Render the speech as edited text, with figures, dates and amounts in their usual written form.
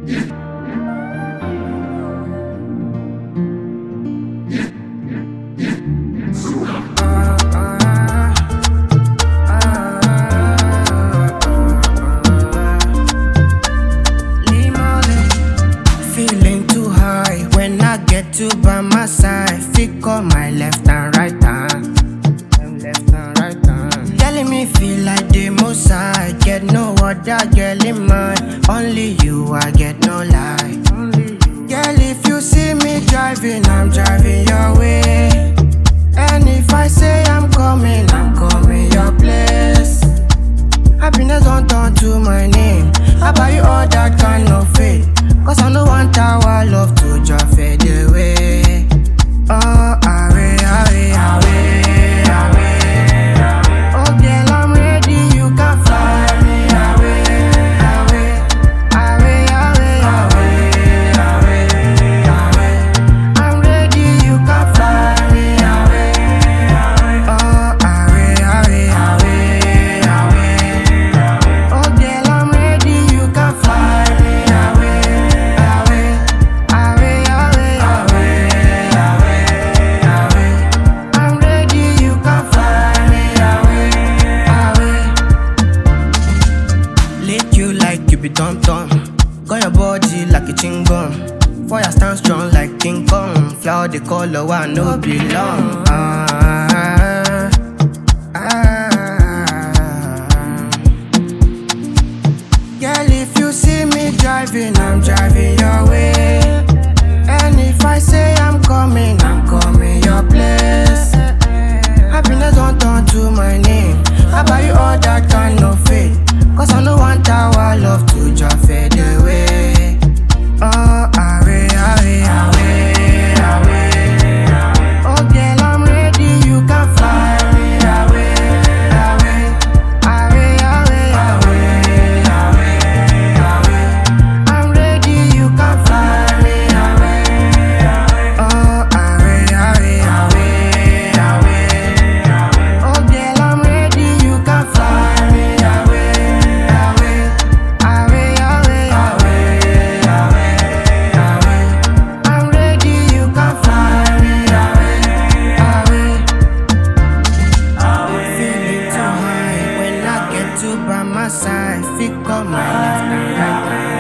Feeling too high when I get you by my side. Pick on my left and right hand. Left and right hand. Telling me feel like the most I get no other girl in mind. Only you, I get no lie. Girl, if you see me driving, I'm driving your way. And if I say I'm coming your place. Happiness don't turn to my name. I buy you all that kind of faith. Cause I don't want our love to just fade away. Oh, away, away, away, away. Oh, girl, I'm ready, you can fly me away, away, away, away, away, away, away. I'm ready, you can fly me away, oh, away, away, away, away. Oh, girl, I'm ready, you can fly me away, away, away, away, away, away. I'm ready, you can fly me away, away. Lick you like you be tom tom. Got your body like a chingum. Fire stand strong like King Kong. Flower the color where I no belong. Girl, if you see me driving, I'm driving your way. And if I say I'm coming your place. Happiness don't turn to my name. I buy you all that kind of faith. Cause I don't want our love to just fade away. Oh, away, away, away, away. Oh, girl, I'm ready, you can fly me away, away, away, away, away, away, away. I'm ready, you can fly me away, oh, away, away, away, away. Oh, girl, I'm ready, you can fly me away, away, away, away, away, away. I'm ready, you can fly me away, away. Feeling too high when I get you by my side. Pick up my left and right hand.